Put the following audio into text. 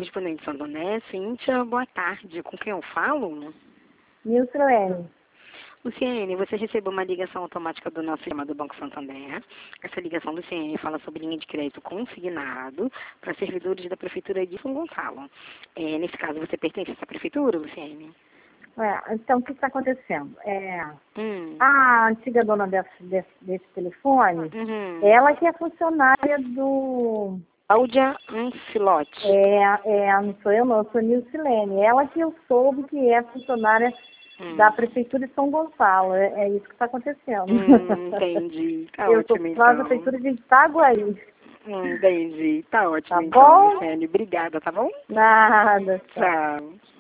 correspondente Santo André, Cíntia, boa tarde. Com quem eu falo? Nilcelene. Luciene, você recebeu uma ligação automática do nosso sistema do Banco Santander. Essa ligação, Luciene, fala sobre linha de crédito consignado para servidores da Prefeitura de São Gonçalo. Nesse caso, você pertence a essa prefeitura, Luciene? Então, o que está acontecendo? Hum. A antiga dona desse telefone, ela que é funcionária do... Cláudia Ancilotti. Não sou eu não, eu sou Nilcelene. Ela que eu soube que é funcionária da Prefeitura de São Gonçalo. É isso que está acontecendo. Entendi. Tá eu ótimo, sou então. da Prefeitura de Itaguaí. Entendi. Tá ótimo, Tá então, bom? Luciene. Obrigada, tá bom? Nada. Tchau.